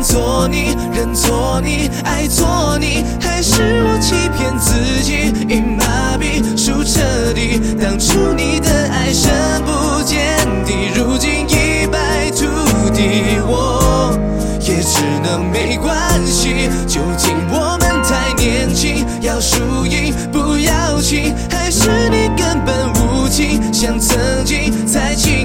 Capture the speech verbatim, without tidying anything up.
做你，认错你，爱错你，还是我欺骗自己，已麻痹，输彻底。当初你的爱深不见底，如今一败涂地，我也只能没关系。究竟我们太年轻，要输赢不要情，还是你根本无情，像曾经才情。